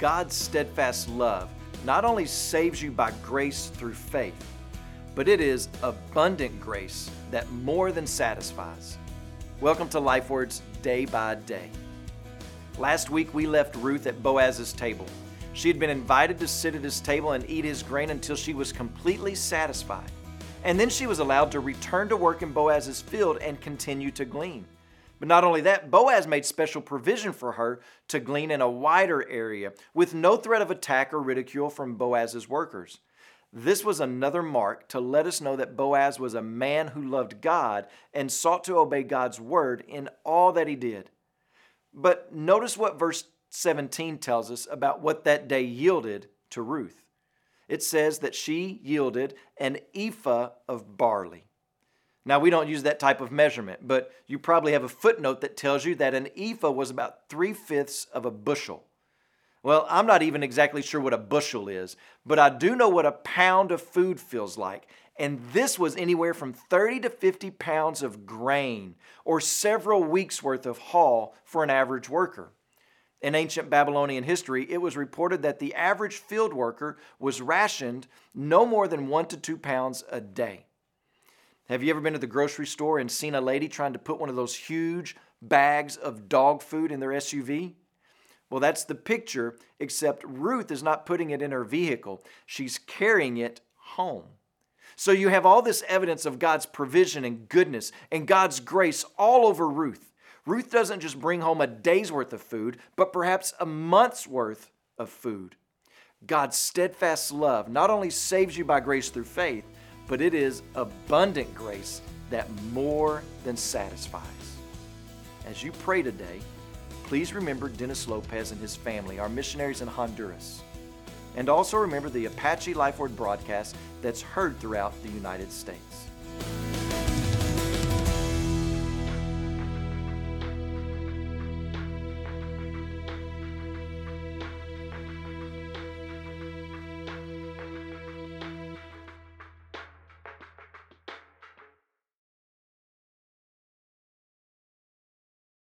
God's steadfast love not only saves you by grace through faith, but it is abundant grace that more than satisfies. Welcome to LifeWords Day by Day. Last week we left Ruth at Boaz's table. She had been invited to sit at his table and eat his grain until she was completely satisfied. And then she was allowed to return to work in Boaz's field and continue to glean. But not only that, Boaz made special provision for her to glean in a wider area with no threat of attack or ridicule from Boaz's workers. This was another mark to let us know that Boaz was a man who loved God and sought to obey God's word in all that he did. But notice what verse 17 tells us about what that day yielded to Ruth. It says that she yielded an ephah of barley. Now, we don't use that type of measurement, but you probably have a footnote that tells you that an ephah was about 3/5 of a bushel. Well, I'm not even exactly sure what a bushel is, but I do know what a pound of food feels like. And this was anywhere from 30 to 50 pounds of grain, or several weeks' worth of haul for an average worker. In ancient Babylonian history, it was reported that the average field worker was rationed no more than 1 to 2 pounds a day. Have you ever been to the grocery store and seen a lady trying to put one of those huge bags of dog food in their SUV? Well, that's the picture, except Ruth is not putting it in her vehicle. She's carrying it home. So you have all this evidence of God's provision and goodness and God's grace all over Ruth. Ruth doesn't just bring home a day's worth of food, but perhaps a month's worth of food. God's steadfast love not only saves you by grace through faith, but it is abundant grace that more than satisfies. As you pray today, please remember Dennis Lopez and his family, our missionaries in Honduras. And also remember the Apache LifeWord broadcast that's heard throughout the United States.